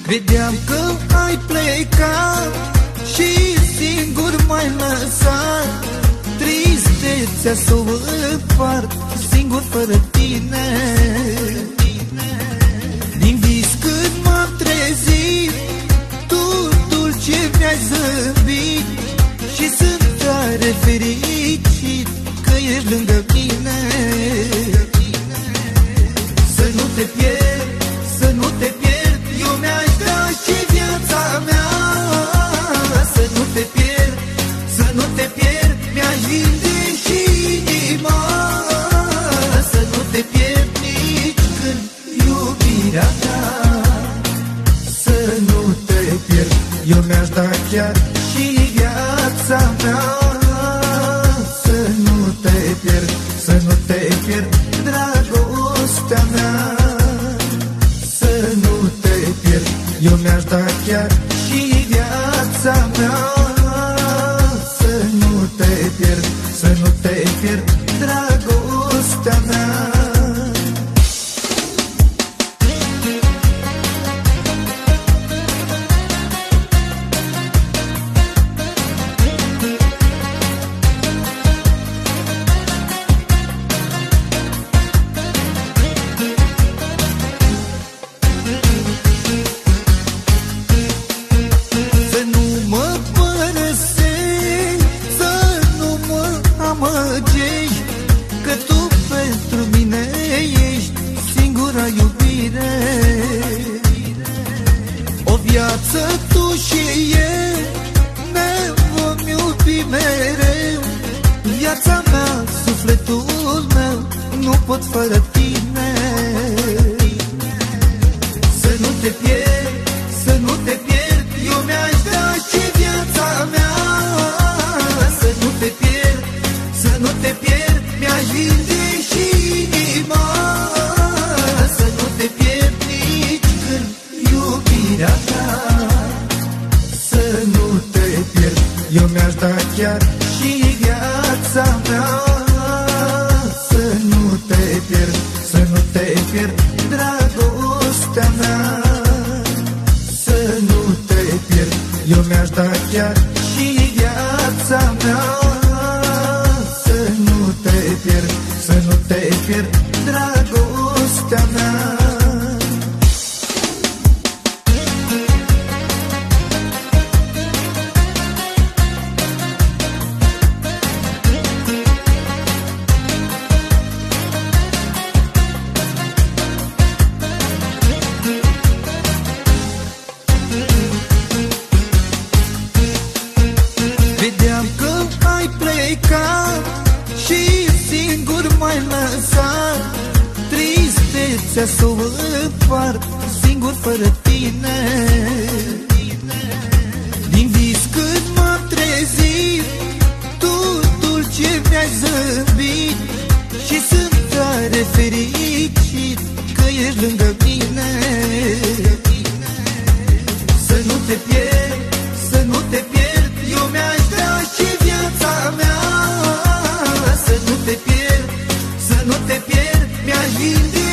Vedeam că ai plecat și singur m-ai lăsat. Tristețea s-o împart singur fără tine. Din vis când m-am trezit, tu dulce mi-ai zâmbit și sunt tare fericit că ești lângă mine. Să nu te pierd, să nu te pierd, eu mi-aș da și viața mea. Să nu te pierd, să nu te pierd, mi-aș vinde și inima. Să nu te pierd nici când, iubirea mea. Să nu te pierd, eu mi-aș da chiar și viața mea. Să nu te pierd, să nu te pierd, dragostea mea. Să nu te pierd, eu mi-aș da chiar și viața mea. Să nu te pierd, să nu te pierd, dragostea mea. Că tu pentru mine ești singura iubire. O viață tu și eu ne vom iubi mereu. Viața mea, sufletul meu, nu pot fără tine. Să nu te pierd, să nu te pierd, eu mi-aș da și viața mea. Să nu te pierd, să nu te pierd, mi-aș vinde și inima. Să nu te pierd nici când, iubirea mea. Să nu te pierd, eu mi-aș da chiar și viața mea. Să nu te pierd, să nu te pierd, dragostea mea. Să nu te pierd, eu mi-aș da chiar și viața mea. Să nu te pierd, să nu te pierd, dragostea mea. Vedeam că ai plecat și singur m-ai lăsat. Tristețea s-o împart singur fără tine. Din vis când m-am trezit, tu dulce mi-ai zâmbit și sunt tare fericit că ești lângă mine. Să nu te pierd, să nu te pierd, eu mi-aș da și viața mea. Să nu te pierd, să nu te pierd, mi-aș vinde